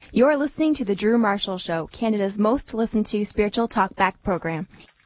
You're listening to The Drew Marshall Show, Canada's most listened to spiritual talkback program.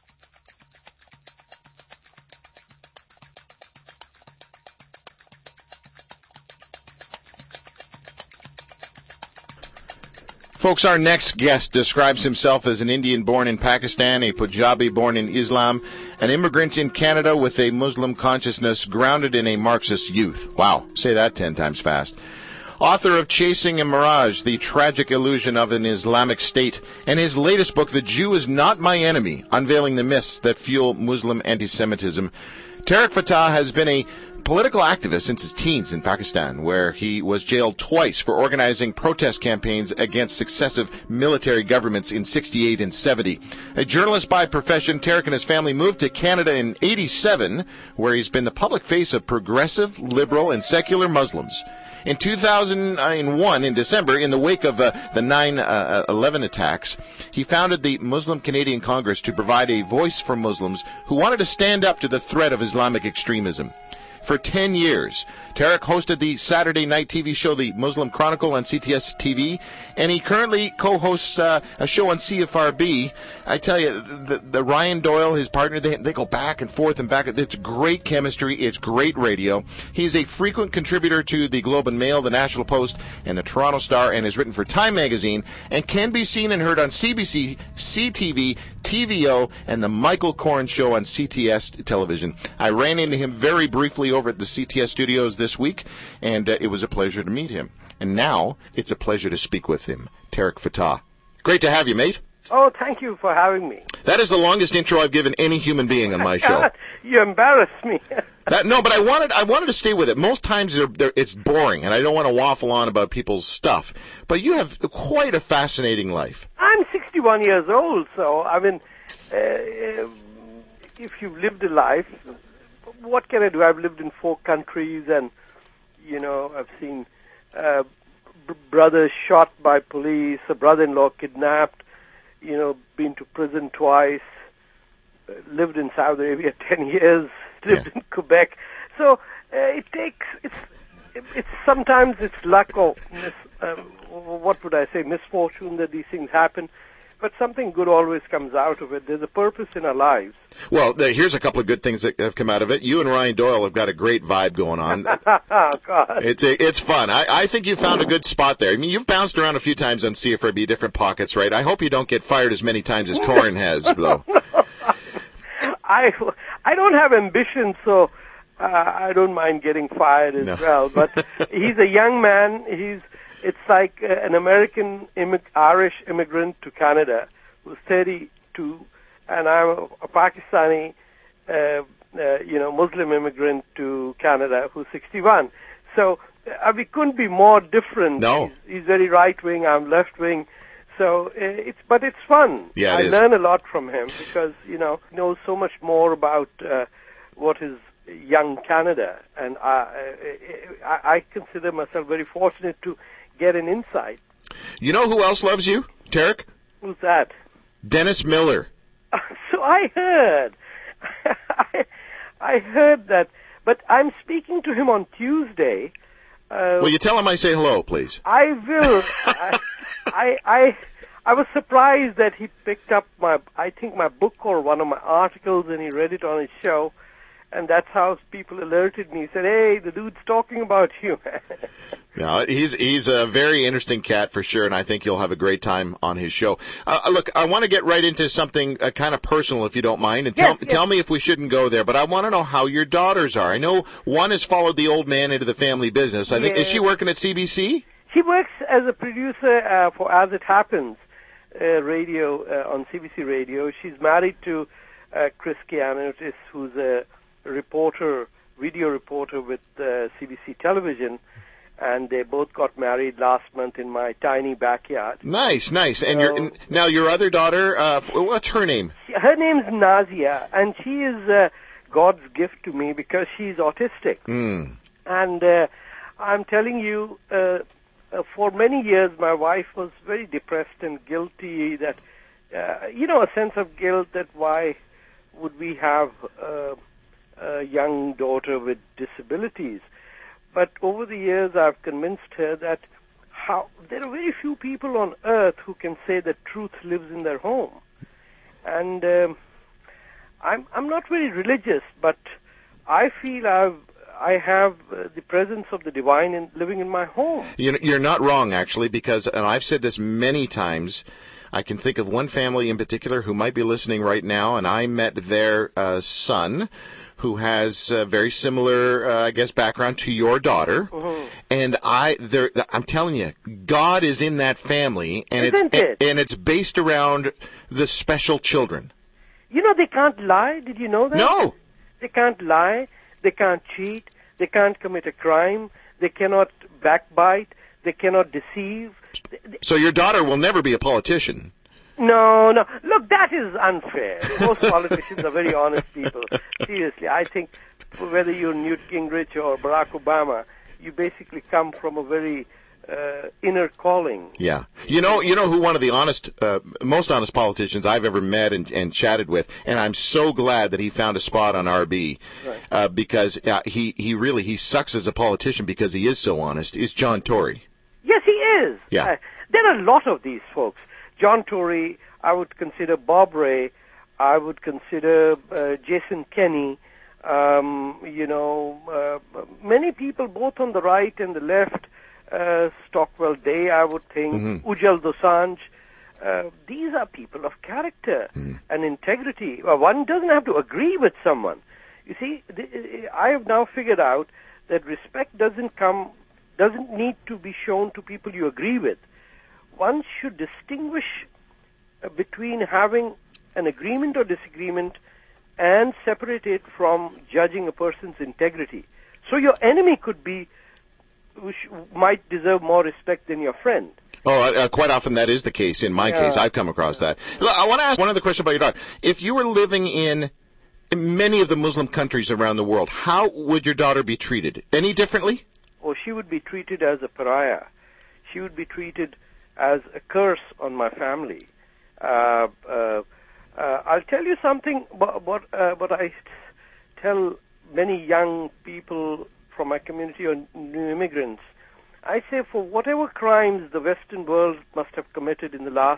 Folks, our next guest describes himself as an Indian born in Pakistan, a Punjabi born in Islam, an immigrant in Canada with a Muslim consciousness grounded in a Marxist youth. Wow, say that 10 times fast. Author of Chasing a Mirage, The Tragic Illusion of an Islamic State, and his latest book, The Jew is Not My Enemy, Unveiling the Myths That Fuel Muslim Anti-Semitism. Tariq Fatah has been a political activist since his teens in Pakistan, where he was jailed twice for organizing protest campaigns against successive military governments in 68 and 70. A journalist by profession, Tariq and his family moved to Canada in 87, where he's been the public face of progressive, liberal, and secular Muslims. In 2001, in December, in the wake of the 9/11 attacks, he founded the Muslim Canadian Congress to provide a voice for Muslims who wanted to stand up to the threat of Islamic extremism. For 10 years, Tariq hosted the Saturday night TV show The Muslim Chronicle on CTS TV, and he currently co-hosts a show on CFRB. I tell you, the Ryan Doyle, his partner, they go back and forth and back. It's great chemistry. It's great radio. He's a frequent contributor to the Globe and Mail, the National Post, and the Toronto Star, and has written for Time Magazine, and can be seen and heard on CBC, CTV, TVO, and the Michael Corn Show on CTS television. I ran into him very briefly over at the CTS studios this week, and it was a pleasure to meet him. And now it's a pleasure to speak with him, Tariq Fatah. Great to have you, mate. Oh, thank you for having me. That is the longest intro I've given any human being on my show. You embarrass me. No, but I wanted to stay with it. Most times it's boring, and I don't want to waffle on about people's stuff. But you have quite a fascinating life. I'm 61 years old, so, I mean, if you've lived a life, what can I do? I've lived in 4 countries, and, you know, I've seen brothers shot by police, a brother-in-law kidnapped, you know, been to prison twice, lived in Saudi Arabia 10 years, lived in Quebec. So sometimes it's luck or misfortune that these things happen. But something good always comes out of it. There's a purpose in our lives. Well, here's a couple of good things that have come out of it. You and Ryan Doyle have got a great vibe going on. Oh, God. It's fun. I think you found a good spot there. I mean, you've bounced around a few times on CFRB, different pockets, right? I hope you don't get fired as many times as Corrin has, though. I don't have ambition, so I don't mind getting fired as well. But he's a young man. It's like an American Irish immigrant to Canada who's 32, and I'm a Pakistani, Muslim immigrant to Canada who's 61. So we couldn't be more different. No. He's very right-wing, I'm left-wing. So it's fun. Yeah, I learn a lot from him because, you know, he knows so much more about what is young Canada. And I consider myself very fortunate to get an insight. You know who else loves you, Tariq? Who's that? Dennis Miller. So I heard. I heard that. But I'm speaking to him on Tuesday. Will you tell him I say hello, please? I will. I was surprised that he picked up my book or one of my articles, and he read it on his show. And that's how people alerted me. He said, "Hey, the dude's talking about you." No, he's a very interesting cat for sure, and I think you'll have a great time on his show. Look, I want to get right into something kind of personal, if you don't mind, and tell me if we shouldn't go there. But I want to know how your daughters are. I know one has followed the old man into the family business. I think is she working at CBC? She works as a producer for As It Happens radio on CBC Radio. She's married to Chris Kianotis, who's a video reporter with CBC Television, and they both got married last month in my tiny backyard. Nice. And now your other daughter, what's her name? Her name's Nazia, and she is God's gift to me because she's autistic. And I'm telling you, for many years my wife was very depressed and guilty that, a sense of guilt that why would we have a young daughter with disabilities. But over the years, I've convinced her that how there are very few people on earth who can say that truth lives in their home. And I'm not very religious, but I feel I have the presence of the divine living in my home. You're not wrong, actually, because, and I've said this many times, I can think of one family in particular who might be listening right now, and I met their son, who has a very similar, I guess, background to your daughter. Mm-hmm. And I'm telling you, God is in that family, and it's based around the special children. They can't lie. Did you know that? No. They can't lie. They can't cheat. They can't commit a crime. They cannot backbite. They cannot deceive. So your daughter will never be a politician. No. Look, that is unfair. Most politicians are very honest people. Seriously, I think whether you're Newt Gingrich or Barack Obama, you basically come from a very inner calling. Yeah. You know who one of the most honest politicians I've ever met and chatted with, and I'm so glad that he found a spot on RB, right. Because he sucks as a politician because he is so honest, is John Tory. Yes, he is. Yeah. There are a lot of these folks. John Tory, I would consider Bob Ray, I would consider Jason Kenney, many people both on the right and the left, Stockwell Day, I would think, mm-hmm. Ujjal Dosanjh. These are people of character and integrity. Well, one doesn't have to agree with someone. You see, I have now figured out that respect doesn't need to be shown to people you agree with. One should distinguish between having an agreement or disagreement and separate it from judging a person's integrity. So your enemy might deserve more respect than your friend. Oh, quite often that is the case. In my case, I've come across that. I want to ask one other question about your daughter. If you were living in many of the Muslim countries around the world, how would your daughter be treated? Any differently? Oh, she would be treated as a pariah. She would be treated as a curse on my family. I'll tell you something what I tell many young people from my community or new immigrants. I say for whatever crimes the Western world must have committed in the last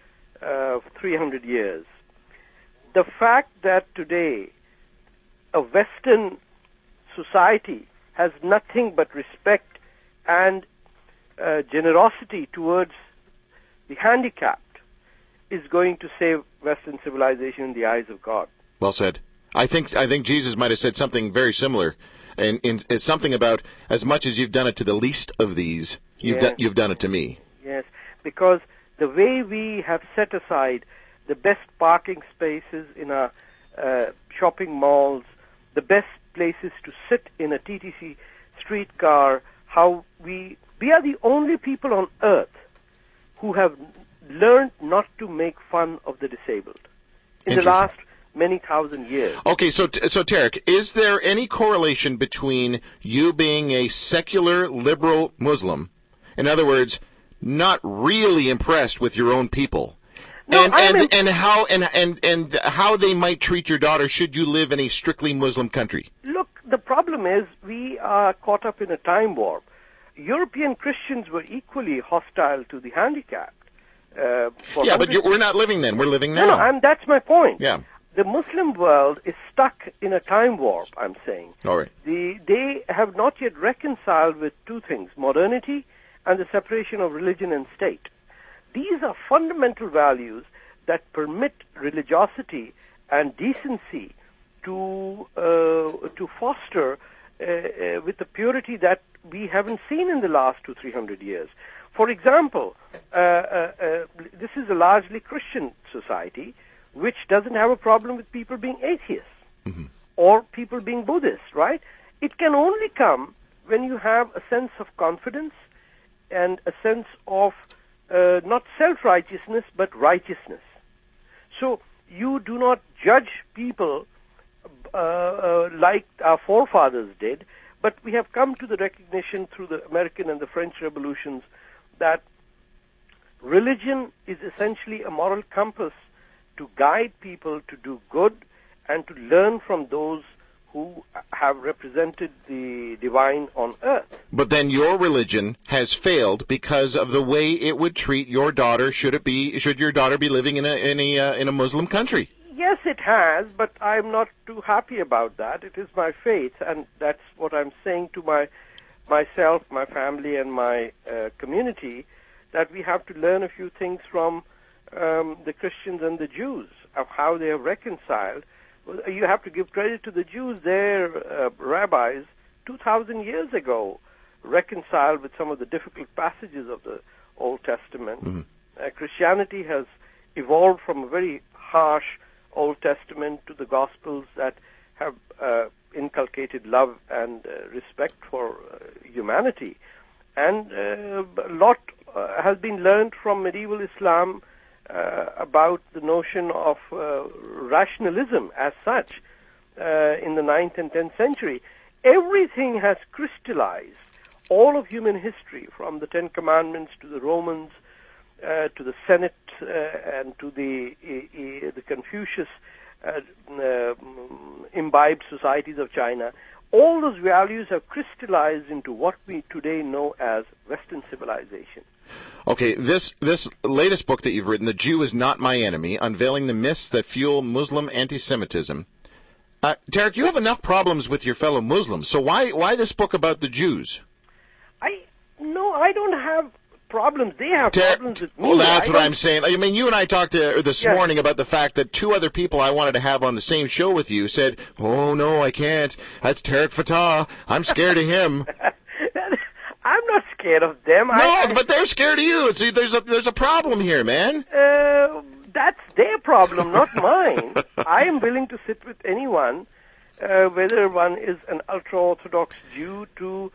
300 years, the fact that today a Western society has nothing but respect and generosity towards the handicapped is going to save Western civilization in the eyes of God. Well said. I think Jesus might have said something very similar, and it's something about as much as you've done it to the least of these, you've done it to me. Yes, because the way we have set aside the best parking spaces in our shopping malls, the best places to sit in a TTC streetcar, how we are the only people on earth who have learned not to make fun of the disabled in the last many thousand years. Okay, so Tarek, is there any correlation between you being a secular liberal Muslim, in other words, not really impressed with your own people, and how they might treat your daughter should you live in a strictly Muslim country? Look, the problem is we are caught up in a time warp. European Christians were equally hostile to the handicapped. But we're not living then. We're living now. No, that's my point. Yeah. The Muslim world is stuck in a time warp, I'm saying. All right. They have not yet reconciled with two things, modernity and the separation of religion and state. These are fundamental values that permit religiosity and decency to foster with the purity that we haven't seen in the last 200-300 years. For example, this is a largely Christian society which doesn't have a problem with people being atheists or people being Buddhists, right? It can only come when you have a sense of confidence and a sense of not self-righteousness but righteousness. So you do not judge people like our forefathers did, but we have come to the recognition through the American and the French revolutions that religion is essentially a moral compass to guide people to do good and to learn from those who have represented the divine on earth. But then your religion has failed because of the way it would treat your daughter. Should your daughter be living in a Muslim country? Yes, it has, but I'm not too happy about that. It is my faith, and that's what I'm saying to myself, my family, and my community, that we have to learn a few things from the Christians and the Jews of how they have reconciled. You have to give credit to the Jews. Their rabbis 2,000 years ago reconciled with some of the difficult passages of the Old Testament. Mm-hmm. Christianity has evolved from a very harsh Old Testament to the Gospels that have inculcated love and respect for humanity. And a lot has been learned from medieval Islam about the notion of rationalism as such in the 9th and 10th century. Everything has crystallized. All of human history, from the Ten Commandments to the Romans, to the Senate, and to the Confucius imbibed societies of China, all those values have crystallized into what we today know as Western civilization. Okay, this latest book that you've written, The Jew is Not My Enemy, Unveiling the Myths That Fuel Muslim Anti-Semitism. Tarek, you have enough problems with your fellow Muslims, so why this book about the Jews? I don't have problems. They have problems with me. Well, that's what I'm saying. I mean, you and I talked this morning about the fact that two other people I wanted to have on the same show with you said, "Oh, no, I can't. That's Tarek Fatah. I'm scared of him." I'm not scared of them. No, but they're scared of you. See, there's a problem here, man. That's their problem, not mine. I am willing to sit with anyone, whether one is an ultra-Orthodox Jew to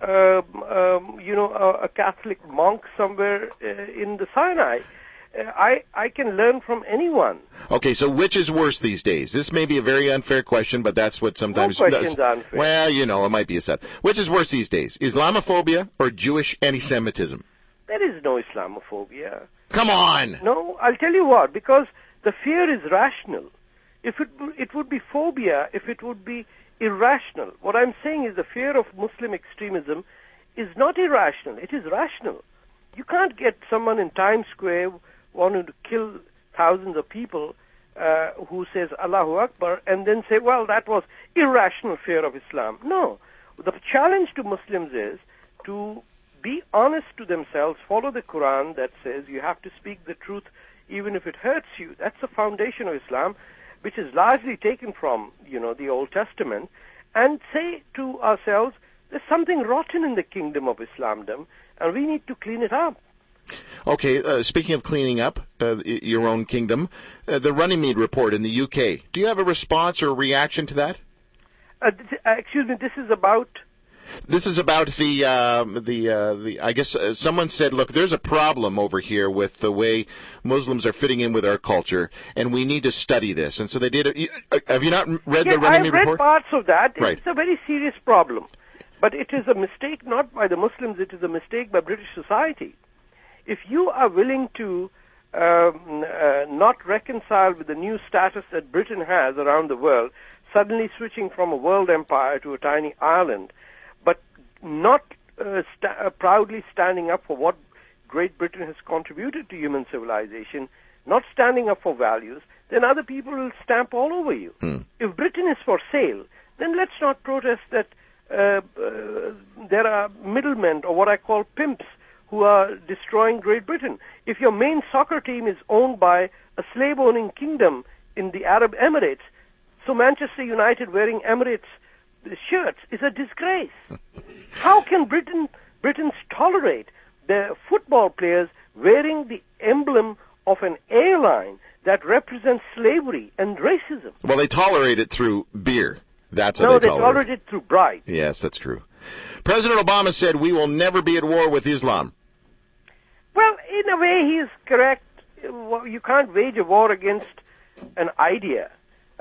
a Catholic monk somewhere in the Sinai. I can learn from anyone. Okay, so which is worse these days? This may be a very unfair question, but that's what sometimes... No question's unfair. Well, it might be a set. Which is worse these days, Islamophobia or Jewish anti-Semitism? There is no Islamophobia. Come on! No, I'll tell you what, because the fear is rational. If it would be phobia, if it would be irrational. What I'm saying is the fear of Muslim extremism is not irrational. It is rational. You can't get someone in Times Square wanting to kill thousands of people who says Allahu Akbar and then say, well, that was irrational fear of Islam. No. The challenge to Muslims is to be honest to themselves, follow the Quran that says you have to speak the truth even if it hurts you. That's the foundation of Islam, which is largely taken from, the Old Testament, and say to ourselves, there's something rotten in the kingdom of Islamdom, and we need to clean it up. Okay, speaking of cleaning up your own kingdom, the Runnymede report in the UK, do you have a response or a reaction to that? Excuse me, this is about... This is about the I guess someone said, look, there's a problem over here with the way Muslims are fitting in with our culture, and we need to study this. And so they did. Have you not read the Runnymede report? I've read parts of that. Right. It's a very serious problem. But it is a mistake not by the Muslims, it is a mistake by British society. If you are willing to not reconcile with the new status that Britain has around the world, suddenly switching from a world empire to a tiny island, but not proudly standing up for what Great Britain has contributed to human civilization, not standing up for values, then other people will stamp all over you. If Britain is for sale, then let's not protest that there are middlemen, or what I call pimps, who are destroying Great Britain. If your main soccer team is owned by a slave-owning kingdom in the Arab Emirates, so Manchester United wearing Emirates shirts is a disgrace. How can Britons tolerate the football players wearing the emblem of an airline that represents slavery and racism? Well, they tolerate it through beer. That's how they tolerate it through bride. Yes, that's true. President Obama said we will never be at war with Islam. Well, in a way, he is correct. You can't wage a war against an idea.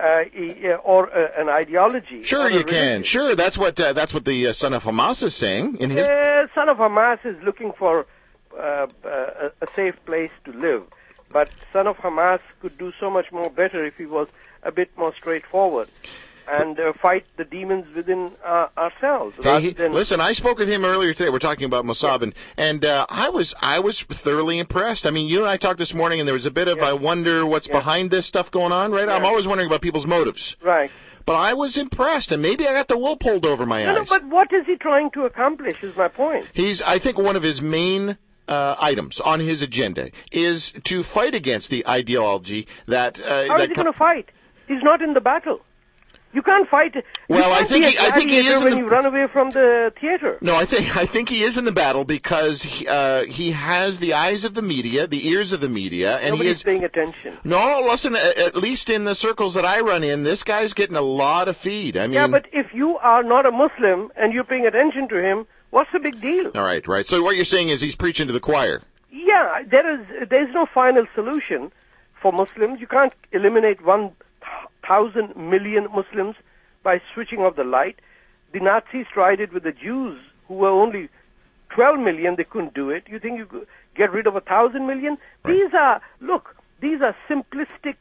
Or an ideology. Sure, you can. Sure, that's what the son of Hamas is saying in his. Son of Hamas is looking for a safe place to live, but son of Hamas could do so much more better if he was a bit more straightforward. and fight the demons within ourselves. Listen, I spoke with him earlier today. We're talking about Mossab, and I was thoroughly impressed. I mean, you and I talked this morning, and there was a bit of I wonder what's behind this stuff going on, right? Yeah. I'm always wondering about people's motives. Right. But I was impressed, and maybe I got the wool pulled over my eyes. No, but what is he trying to accomplish is my point. I think one of his main items on his agenda is to fight against the ideology that... How is he going to fight? He's not in the battle. You can't fight. Well, I think he is when you run away from the theater. No, I think he is in the battle because he has the eyes of the media, the ears of the media, and nobody's paying attention. No, listen. At least in the circles that I run in, this guy's getting a lot of feed. I mean, yeah, but if you are not a Muslim and you're paying attention to him, what's the big deal? All right, right. So what you're saying is he's preaching to the choir. Yeah, there's no final solution for Muslims. You can't eliminate 1,000 million Muslims by switching off the light. The Nazis tried it with the Jews, who were only 12 million. They couldn't do it. You think you could get rid of 1,000 million? Right. These are simplistic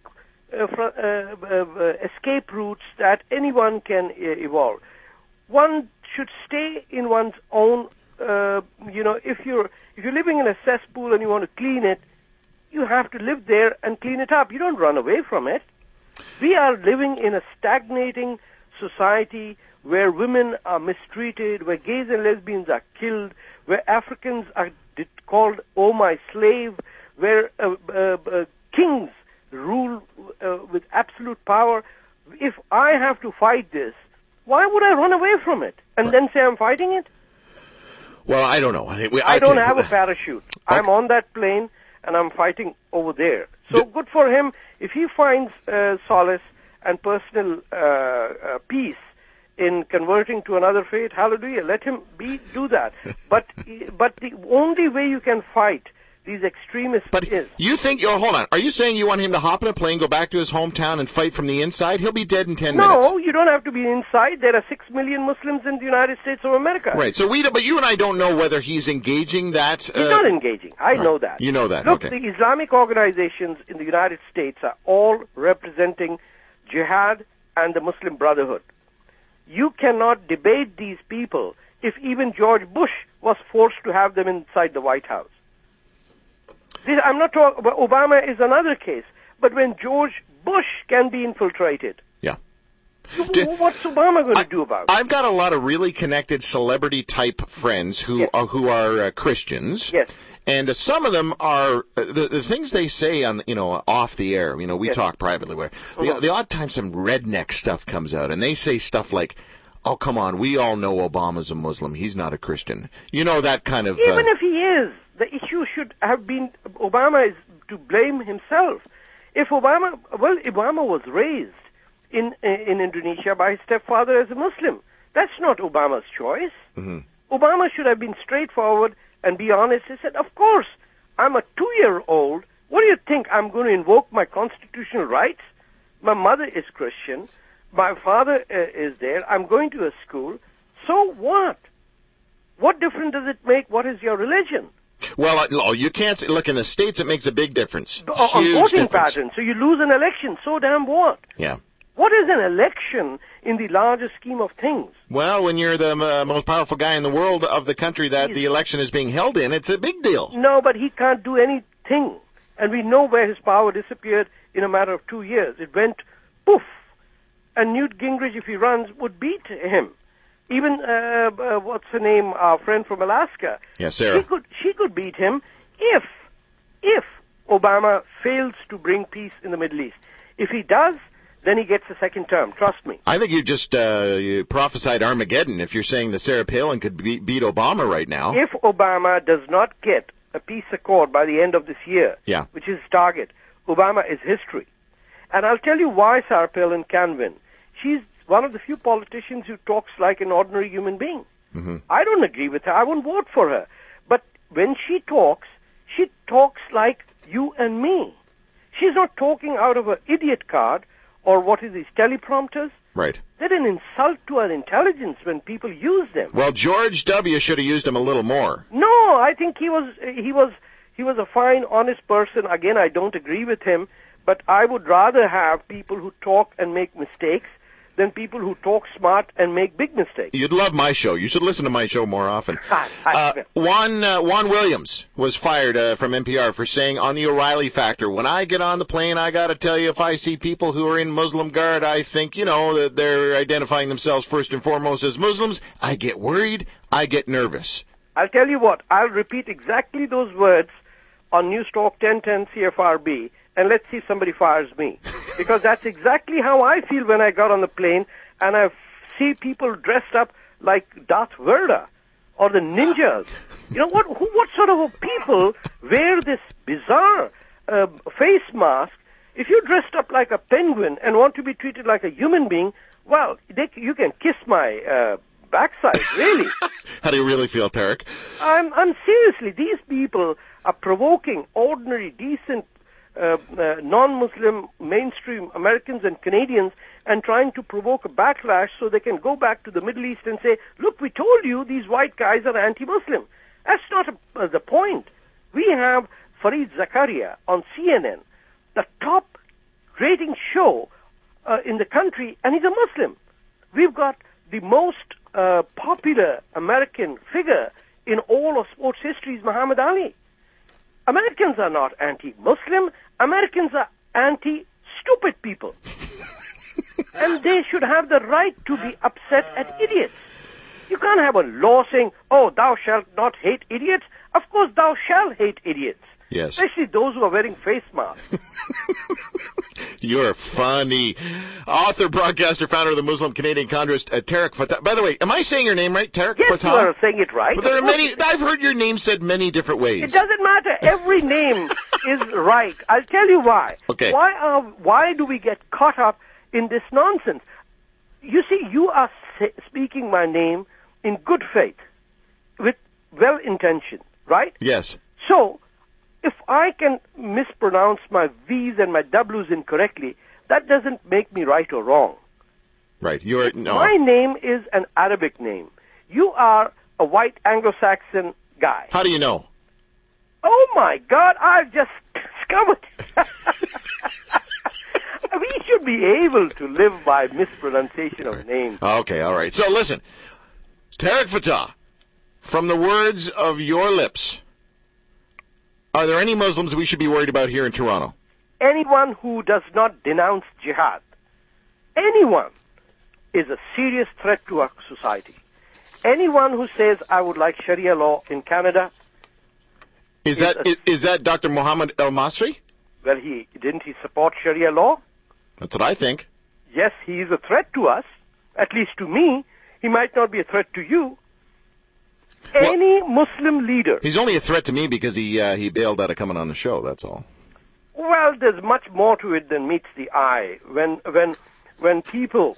escape routes that anyone can evolve. One should stay in one's own. If you're living in a cesspool and you want to clean it, you have to live there and clean it up. You don't run away from it. We are living in a stagnating society where women are mistreated, where gays and lesbians are killed, where Africans are called, oh my slave, where kings rule with absolute power. If I have to fight this, why would I run away from it and then say I'm fighting it? Well, I don't know. I don't have a parachute. Okay. I'm on that plane and I'm fighting over there. So good for him. If he finds solace and personal peace in converting to another faith, hallelujah, let him do that. But the only way you can fight these extremists is... You think... hold on. Are you saying you want him to hop in a plane, go back to his hometown, and fight from the inside? He'll be dead in 10 minutes. No, you don't have to be inside. There are 6 million Muslims in the United States of America. Right. So but you and I don't know whether he's engaging that... He's not engaging. I know that. You know that. Look, okay. The Islamic organizations in the United States are all representing jihad and the Muslim Brotherhood. You cannot debate these people if even George Bush was forced to have them inside the White House. I'm not talking about Obama is another case, but when George Bush can be infiltrated, what's Obama going to do about it? I've got a lot of really connected celebrity-type friends who are Christians. Yes. And some of them are the things they say on off the air. We talk privately where the odd time some redneck stuff comes out, and they say stuff like, "Oh, come on, we all know Obama's a Muslim. He's not a Christian." That kind of. Even if he is, the issue should have been Obama is to blame himself. If Obama was raised in Indonesia by his stepfather as a Muslim. That's not Obama's choice. Mm-hmm. Obama should have been straightforward and be honest. He said, of course, I'm a 2-year-old. What do you think? I'm going to invoke my constitutional rights? My mother is Christian. My father is there. I'm going to a school. So what? What difference does it make? What is your religion? Well, you can't look in the States. It makes a big difference. On voting patterns. So you lose an election. So damn what? Yeah. What is an election in the larger scheme of things? Well, when you're the most powerful guy in the world of the country that the election is being held in, it's a big deal. No, but he can't do anything. And we know where his power disappeared in a matter of 2 years. It went poof. And Newt Gingrich, if he runs, would beat him. Even, what's her name, our friend from Alaska. Yeah, Sarah. She could beat him if Obama fails to bring peace in the Middle East. If he does, then he gets a second term. Trust me. I think you just you prophesied Armageddon if you're saying that Sarah Palin could beat Obama right now. If Obama does not get a peace accord by the end of this year, which is his target, Obama is history. And I'll tell you why Sarah Palin can win. She's one of the few politicians who talks like an ordinary human being. Mm-hmm. I don't agree with her. I won't vote for her. But when she talks like you and me. She's not talking out of an idiot card or what is these teleprompters. Right. They're an insult to our intelligence when people use them. Well, George W. should have used them a little more. No, I think he was a fine, honest person. Again, I don't agree with him, but I would rather have people who talk and make mistakes than people who talk smart and make big mistakes. You'd love my show. You should listen to my show more often. Juan Williams was fired from NPR for saying on the O'Reilly factor, when I get on the plane, I got to tell you, if I see people who are in Muslim Guard, I think, that they're identifying themselves first and foremost as Muslims. I get worried. I get nervous. I'll tell you what. I'll repeat exactly those words on News Talk 1010 CFRB, and let's see if somebody fires me. Because that's exactly how I feel when I got on the plane and I see people dressed up like Darth Vader or the ninjas. What sort of people wear this bizarre face mask? If you're dressed up like a penguin and want to be treated like a human being, well, you can kiss my backside, really. How do you really feel, Tarek? I'm seriously, these people are provoking ordinary, decent, non-Muslim mainstream Americans and Canadians and trying to provoke a backlash so they can go back to the Middle East and say, look, we told you these white guys are anti-Muslim. That's not the point. We have Fareed Zakaria on CNN, the top rating show in the country, and he's a Muslim. We've got the most popular American figure in all of sports history is Muhammad Ali. Americans are not anti-Muslim. Americans are anti-stupid people. And they should have the right to be upset at idiots. You can't have a law saying, oh, thou shalt not hate idiots. Of course, thou shalt hate idiots. Yes. Especially those who are wearing face masks. You're funny. Author, broadcaster, founder of the Muslim Canadian Congress, Tarek Fatah. By the way, am I saying your name right, Tarek Yes, Fatah? you are saying it right. But there are many. I've heard your name said many different ways. It doesn't matter. Every name is right. I'll tell you why. Okay. Why do we get caught up in this nonsense? You see, you are speaking my name in good faith, with well-intention, right? Yes. So, if I can mispronounce my V's and my W's incorrectly, that doesn't make me right or wrong. Right. My name is an Arabic name. You are a white Anglo-Saxon guy. How do you know? Oh, my God, I've just discovered. We should be able to live by mispronunciation of names. Okay, all right. So listen, Tarek Fatah, from the words of your lips, are there any Muslims we should be worried about here in Toronto? Anyone who does not denounce jihad, anyone, is a serious threat to our society. Anyone who says, I would like Sharia law in Canada... Is that Dr. Mohammed El-Masri? Well, didn't he support Sharia law? That's what I think. Yes, he is a threat to us, at least to me. He might not be a threat to you. Any Muslim leader... He's only a threat to me because he bailed out of coming on the show, that's all. Well, there's much more to it than meets the eye. When people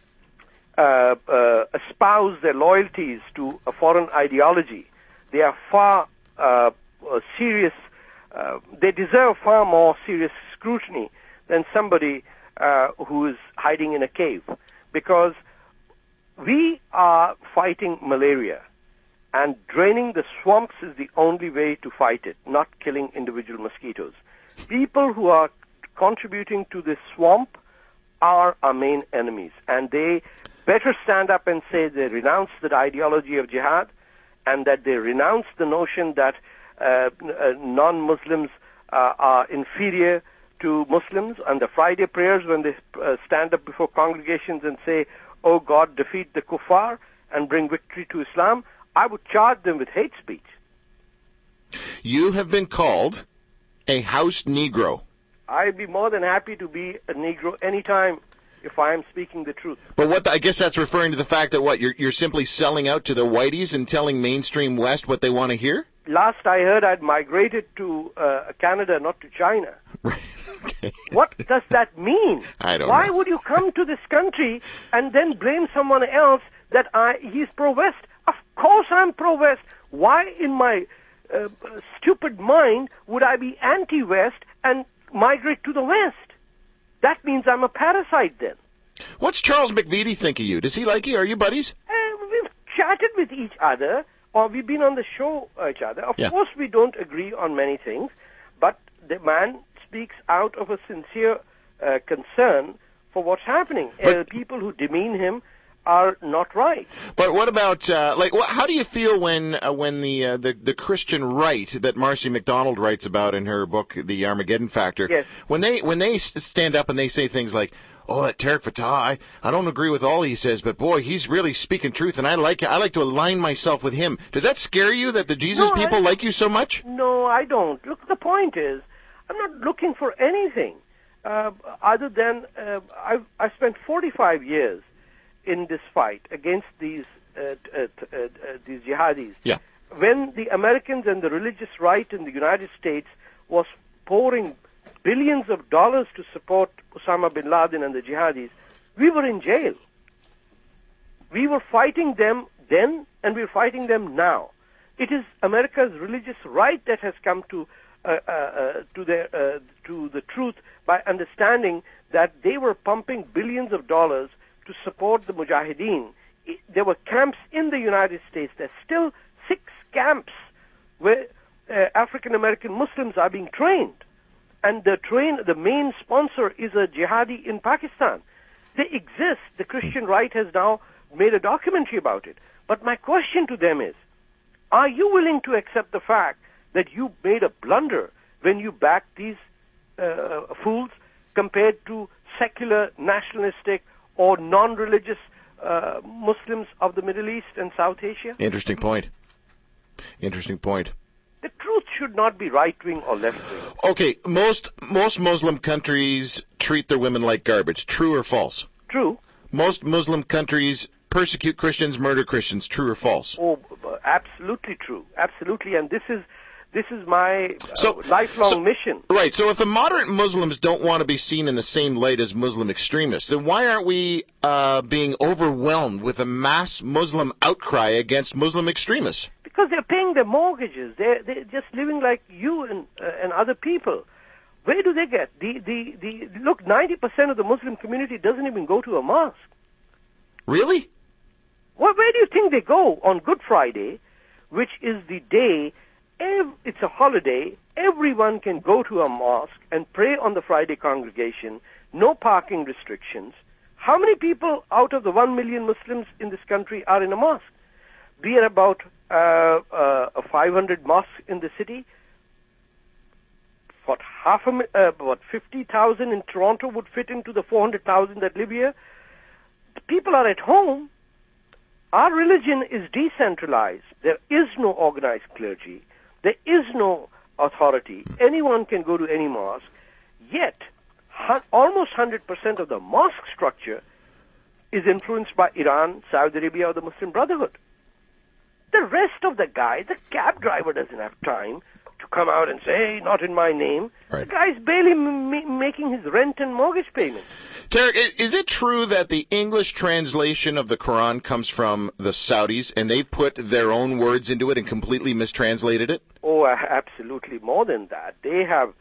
espouse their loyalties to a foreign ideology, they are far serious. They deserve far more serious scrutiny than somebody who is hiding in a cave. Because we are fighting malaria, and draining the swamps is the only way to fight it, not killing individual mosquitoes. People who are contributing to this swamp are our main enemies, and they better stand up and say they renounce the ideology of jihad, and that they renounce the notion that non-Muslims are inferior to Muslims, and the Friday prayers when they stand up before congregations and say, oh God, defeat the kuffar and bring victory to Islam, I would charge them with hate speech. You have been called a house Negro. I'd be more than happy to be a Negro anytime if I am speaking the truth. But I guess that's referring to the fact that you're simply selling out to the whiteys and telling mainstream West what they want to hear? Last I heard, I'd migrated to Canada, not to China. Okay. What does that mean? I don't know. Why would you come to this country and then blame someone else that he's pro-West? Of course I'm pro-West. Why in my stupid mind would I be anti-West and migrate to the West? That means I'm a parasite then. What's Charles McVitie think of you? Does he like you? Are you buddies? We've chatted with each other, or we've been on the show each other. Of course we don't agree on many things, but the man speaks out of a sincere concern for what's happening. But- People who demean him are not right. But what about how do you feel when the Christian right that Marcy McDonald writes about in her book The Armageddon Factor, Yes. when they stand up and they say things like, "Oh, that Tariq Fatah, I don't agree with all he says, but boy, he's really speaking truth, and I like to align myself with him." Does that scare you that the Jesus No, people like you so much? No, I don't. Look, the point is, I'm not looking for anything other than I spent 45 years in this fight against these jihadis. Yeah. When the Americans and the religious right in the United States was pouring billions of dollars to support Osama bin Laden and the jihadis, we were in jail. We were fighting them then, and we're fighting them now. It is America's religious right that has come to the truth by understanding that they were pumping billions of dollars to support the Mujahideen. There were camps in the United States. There's still 6 camps where African American Muslims are being trained, and the main sponsor is a jihadi in Pakistan. They exist. The Christian right has now made a documentary about it. But my question to them is, are you willing to accept the fact that you made a blunder when you backed these fools compared to secular, nationalistic, or non-religious Muslims of the Middle East and South Asia? Interesting point. The truth should not be right-wing or left-wing. Okay, most Muslim countries treat their women like garbage. True or false? True. Most Muslim countries persecute Christians, murder Christians. True or false? Oh, absolutely true. Absolutely, and this is my lifelong mission. Right. So if the moderate Muslims don't want to be seen in the same light as Muslim extremists, then why aren't we being overwhelmed with a mass Muslim outcry against Muslim extremists? Because they're paying their mortgages. They're just living like you and other people. Where do they get? Look, 90% of the Muslim community doesn't even go to a mosque. Really? Well, where do you think they go on Good Friday, which is the day, it's a holiday, everyone can go to a mosque and pray on the Friday congregation, no parking restrictions. How many people out of the 1 million Muslims in this country are in a mosque? Be it about 500 mosques in the city. What 50,000 in Toronto would fit into the 400,000 that live here. The people are at home. Our religion is decentralized. There is no organized clergy. There is no authority. Anyone can go to any mosque. Yet, almost 100% of the mosque structure is influenced by Iran, Saudi Arabia, or the Muslim Brotherhood. The rest of the guy, the cab driver doesn't have time to come out and say, "Hey, not in my name." Right. The guy's barely making his rent and mortgage payments. Tariq, is it true that the English translation of the Quran comes from the Saudis and they put their own words into it and completely mistranslated it? Oh, absolutely. More than that, they have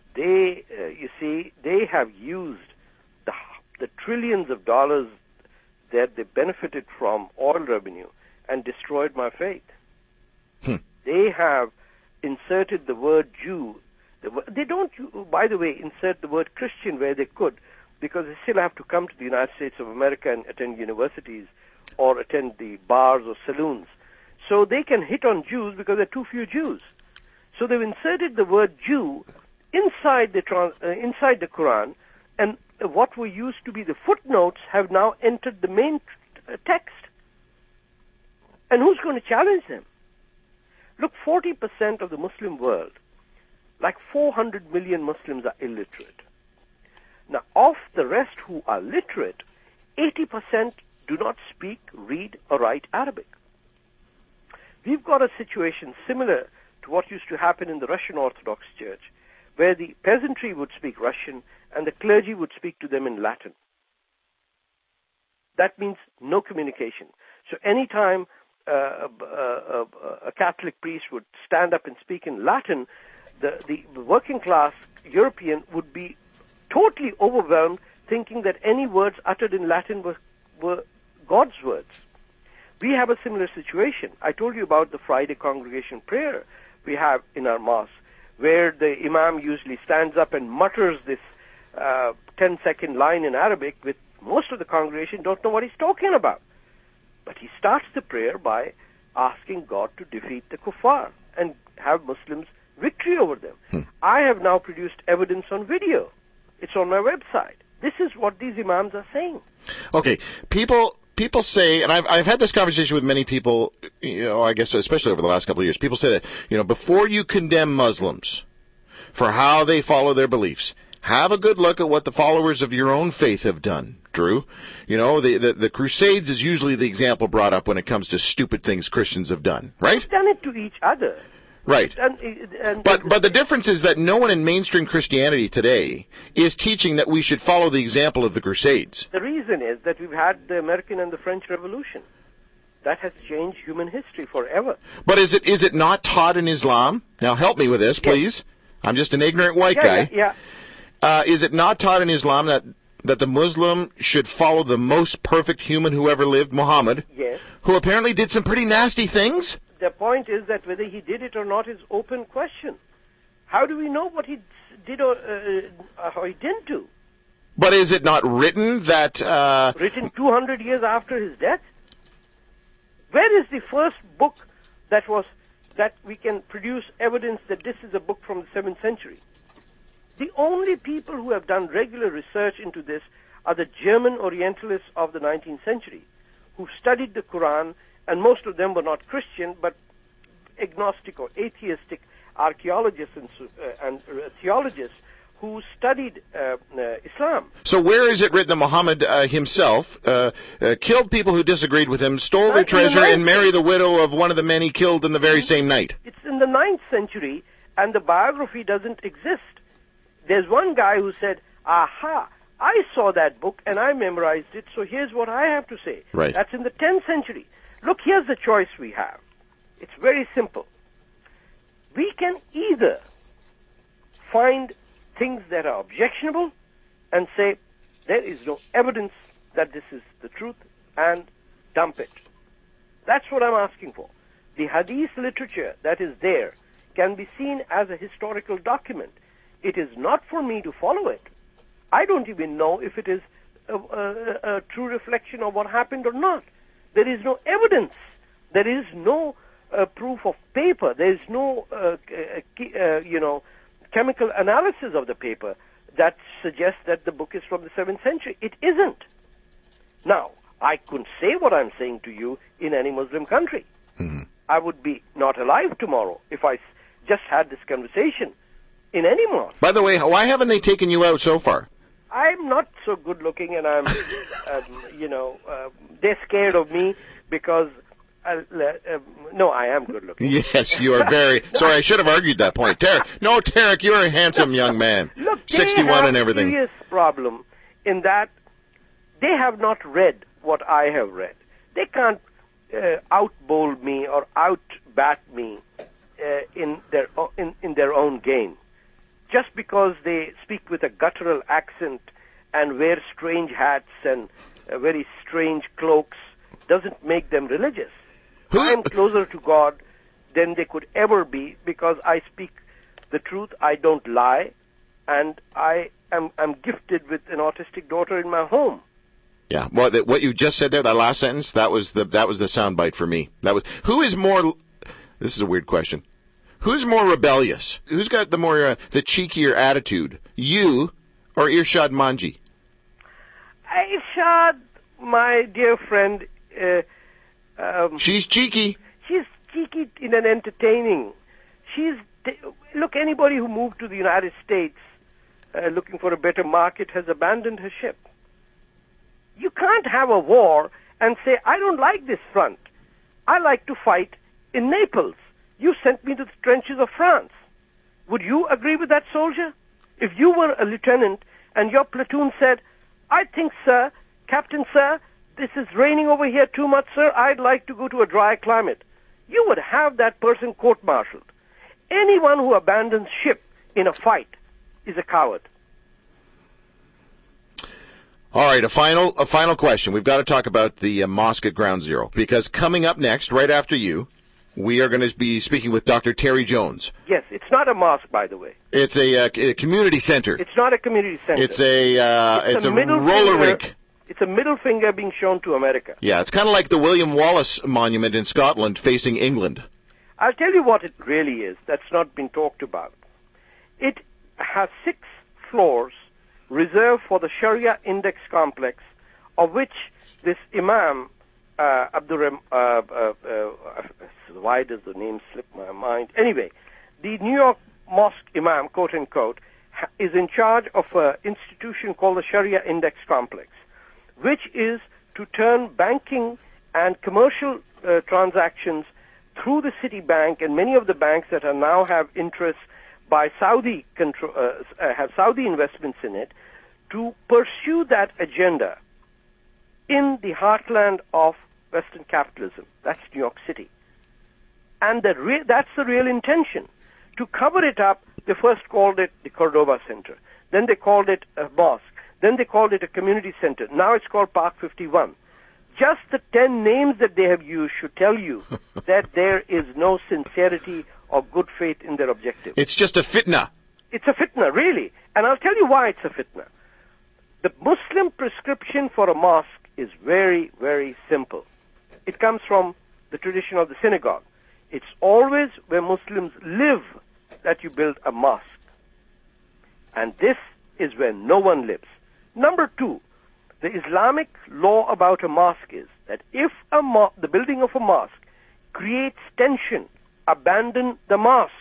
used the trillions of dollars that they benefited from oil revenue and destroyed my faith. They have inserted the word Jew. They don't, by the way, insert the word Christian where they could, because they still have to come to the United States of America and attend universities or attend the bars or saloons. So they can hit on Jews because there are too few Jews. So they've inserted the word Jew inside the Quran, and what were used to be the footnotes have now entered the main text. And who's going to challenge them? Look, 40% of the Muslim world, like 400 million Muslims, are illiterate. Now, of the rest who are literate, 80% do not speak, read, or write Arabic. We've got a situation similar to what used to happen in the Russian Orthodox Church, where the peasantry would speak Russian and the clergy would speak to them in Latin. That means no communication. So anytime a Catholic priest would stand up and speak in Latin, the working class European would be totally overwhelmed, thinking that any words uttered in Latin were God's words. We have a similar situation. I told you about the Friday congregation prayer we have in our mosque, where the imam usually stands up and mutters this 10-second line in Arabic, with most of the congregation don't know what he's talking about. But he starts the prayer by asking God to defeat the kuffar and have Muslims victory over them. I have now produced evidence on video. It's on my website. This is what these imams are saying. Okay, people say, and I've had this conversation with many people, I guess especially over the last couple of years. People say that, before you condemn Muslims for how they follow their beliefs, have a good look at what the followers of your own faith have done, Drew. The Crusades is usually the example brought up when it comes to stupid things Christians have done, right? They've done it to each other. Right. But the difference is that no one in mainstream Christianity today is teaching that we should follow the example of the Crusades. The reason is that we've had the American and the French Revolution. That has changed human history forever. But is it not taught in Islam? Now help me with this, please. Yes. I'm just an ignorant white guy. Yeah. Is it not taught in Islam that the Muslim should follow the most perfect human who ever lived, Muhammad? Yes. Who apparently did some pretty nasty things? The point is that whether he did it or not is open question. How do we know what he did or he didn't do? But is it not written that... Written 200 years after his death? Where is the first book that we can produce evidence that this is a book from the 7th century? The only people who have done regular research into this are the German Orientalists of the 19th century, who studied the Quran, and most of them were not Christian, but agnostic or atheistic archaeologists and theologians who studied Islam. So where is it written that Muhammad himself killed people who disagreed with him, stole their treasure, and married the widow of one of the men he killed in the very same night? It's in the 9th century, and the biography doesn't exist. There's one guy who said, aha, I saw that book and I memorized it, so here's what I have to say. Right. That's in the 10th century. Look, here's the choice we have. It's very simple. We can either find things that are objectionable and say there is no evidence that this is the truth and dump it. That's what I'm asking for. The hadith literature that is there can be seen as a historical document. It is not for me to follow it. I don't even know if it is a true reflection of what happened or not. There is no evidence. There is no proof of paper. There is no, chemical analysis of the paper that suggests that the book is from the 7th century. It isn't. Now, I couldn't say what I'm saying to you in any Muslim country. Mm-hmm. I would be not alive tomorrow if I just had this conversation in any mosque. By the way, why haven't they taken you out so far? I'm not so good looking, and I'm, they're scared of me because, no, I am good looking. Yes, you are very, sorry, I should have argued that point. Tarek, you're a handsome young man. Look, 61 and everything. They have a serious problem in that they have not read what I have read. They can't out-bowl me or out-bat me in their own game. Just because they speak with a guttural accent and wear strange hats and very strange cloaks doesn't make them religious. I am closer to God than they could ever be because I speak the truth, I don't lie, and I'm gifted with an autistic daughter in my home. Yeah, well, what you just said there, that last sentence, that was the soundbite for me. Who is more? This is a weird question. Who's more rebellious? Who's got the the cheekier attitude? You or Irshad Manji? Irshad, my dear friend. She's cheeky. She's cheeky in an entertaining. Look, anybody who moved to the United States looking for a better market has abandoned her ship. You can't have a war and say, I don't like this front. I like to fight in Naples. You sent me to the trenches of France. Would you agree with that soldier? If you were a lieutenant and your platoon said, I think, sir, Captain, sir, this is raining over here too much, sir, I'd like to go to a dry climate. You would have that person court-martialed. Anyone who abandons ship in a fight is a coward. All right, a final question. We've got to talk about the mosque at Ground Zero, because coming up next, right after you, we are going to be speaking with Dr. Terry Jones. Yes, it's not a mosque, by the way. It's a community center. It's not a community center. It's a roller rink. It's a middle finger being shown to America. Yeah, it's kind of like the William Wallace Monument in Scotland facing England. I'll tell you what it really is that's not been talked about. It has 6 floors reserved for the Sharia Index Complex, of which this Imam, why does the name slip my mind? Anyway, the New York Mosque Imam, quote unquote, is in charge of an institution called the Sharia Index Complex, which is to turn banking and commercial transactions through the Citibank and many of the banks that are now have interests by Saudi have Saudi investments in it, to pursue that agenda in the heartland of Western capitalism. That's New York City. And that's the real intention. To cover it up, they first called it the Cordoba Center. Then they called it a mosque. Then they called it a community center. Now it's called Park 51. Just the 10 names that they have used should tell you that there is no sincerity or good faith in their objective. It's just a fitna. It's a fitna, really. And I'll tell you why it's a fitna. The Muslim prescription for a mosque is very, very simple. It comes from the tradition of the synagogue. It's always where Muslims live that you build a mosque. And this is where no one lives. Number 2, the Islamic law about a mosque is that if the building of a mosque creates tension, abandon the mosque.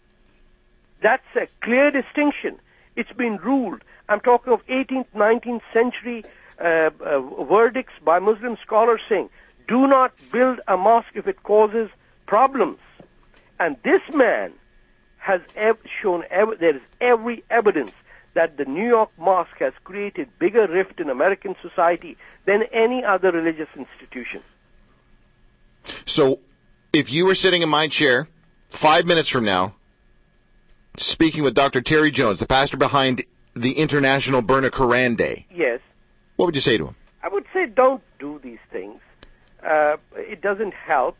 That's a clear distinction. It's been ruled. I'm talking of 18th, 19th century verdicts by Muslim scholars saying, do not build a mosque if it causes problems. And this man has shown, there is every evidence that the New York mosque has created bigger rift in American society than any other religious institution. So, if you were sitting in my chair 5 minutes from now, speaking with Dr. Terry Jones, the pastor behind the International Burn a Quran Day, yes, what would you say to him? I would say don't do these things. It doesn't help.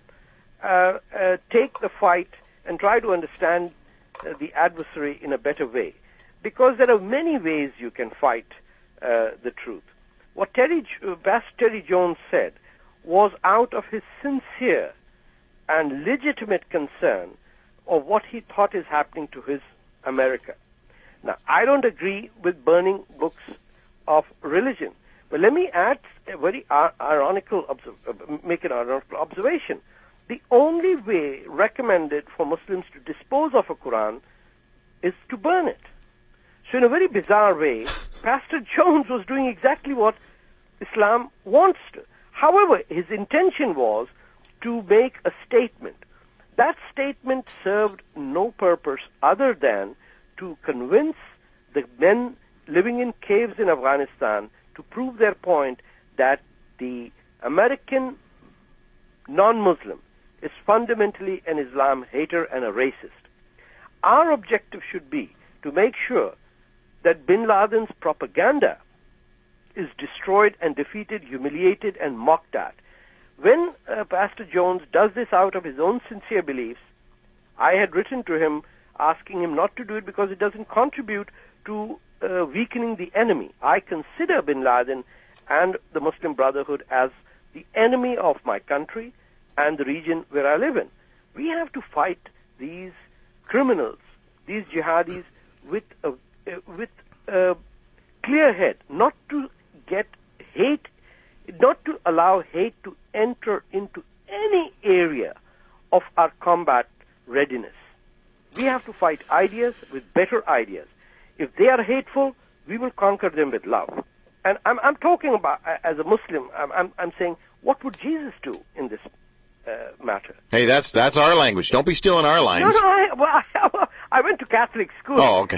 Take the fight and try to understand the adversary in a better way. Because there are many ways you can fight the truth. What Pastor Terry Jones said was out of his sincere and legitimate concern of what he thought is happening to his America. Now, I don't agree with burning books of religion, but let me add a very make an ironical observation. The only way recommended for Muslims to dispose of a Quran is to burn it. So in a very bizarre way, Pastor Jones was doing exactly what Islam wants to. However, his intention was to make a statement. That statement served no purpose other than to convince the men living in caves in Afghanistan to prove their point that the American non-Muslim is fundamentally an Islam hater and a racist. Our objective should be to make sure that bin Laden's propaganda is destroyed and defeated, humiliated, and mocked at. When Pastor Jones does this out of his own sincere beliefs, I had written to him asking him not to do it because it doesn't contribute to weakening the enemy. I consider bin Laden and the Muslim Brotherhood as the enemy of my country and the region where I live in. We have to fight these criminals, these jihadis, with a clear head, not to get hate, not to allow hate to enter into any area of our combat readiness. We have to fight ideas with better ideas. If they are hateful, we will conquer them with love. And I'm talking about, as a Muslim, I'm saying, what would Jesus do in this matter? Hey, that's our language. Don't be stealing our lines. No, I went to Catholic school. Oh, okay.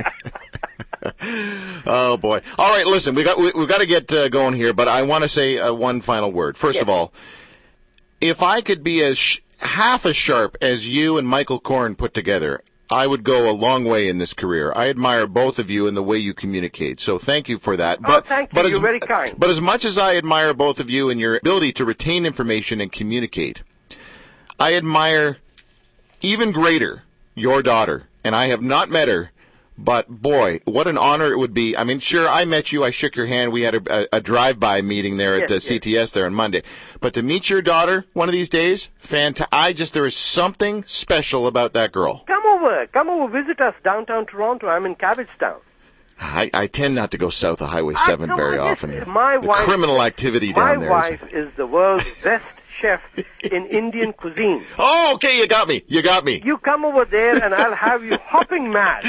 Oh boy! All right, listen, we've got to get going here, but I want to say one final word. First of all, if I could be half as sharp as you and Michael Korn put together, I would go a long way in this career. I admire both of you and the way you communicate. So thank you for that. Thank you. You're very kind. But as much as I admire both of you and your ability to retain information and communicate, I admire even greater your daughter, and I have not met her, but boy, what an honor it would be. I mean, sure, I met you, I shook your hand, we had a drive-by meeting there at the CTS there on Monday, but to meet your daughter one of these days, there is something special about that girl. Come over, visit us downtown Toronto. I'm in Cabbagetown. I tend not to go south of Highway 7 very often. The criminal activity down there. My wife is the world's best chef in Indian cuisine. Oh, okay, you got me. You come over there and I'll have you hopping mad.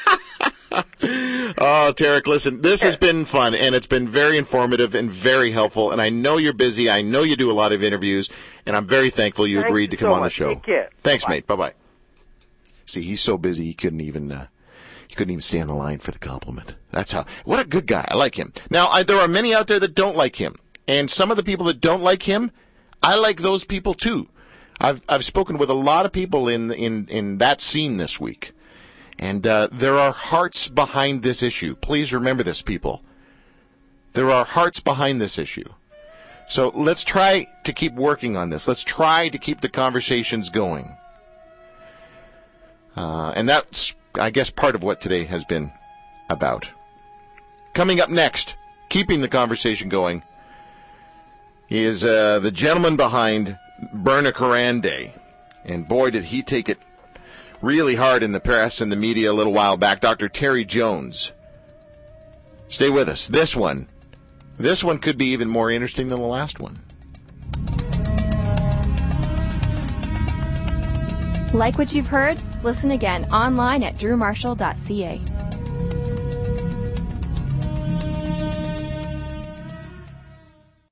Oh, Tarek, listen, this has been fun, and it's been very informative and very helpful, and I know you're busy. I know you do a lot of interviews, and I'm very thankful you agreed to come on the show. Take care. Thanks, mate. Bye-bye. See, he's so busy he couldn't even stay on the line for the compliment. That's how. What a good guy. I like him. Now, there are many out there that don't like him, and some of the people that don't like him, I like those people too. I've spoken with a lot of people in that scene this week, and there are hearts behind this issue. Please remember this, people. There are hearts behind this issue. So let's try to keep working on this. Let's try to keep the conversations going. And that's, I guess, part of what today has been about. Coming up next, keeping the conversation going, is the gentleman behind Burn a Quran Day. And boy, did he take it really hard in the press and the media a little while back. Dr. Terry Jones. Stay with us. This one could be even more interesting than the last one. Like what you've heard? Listen again online at drewmarshall.ca.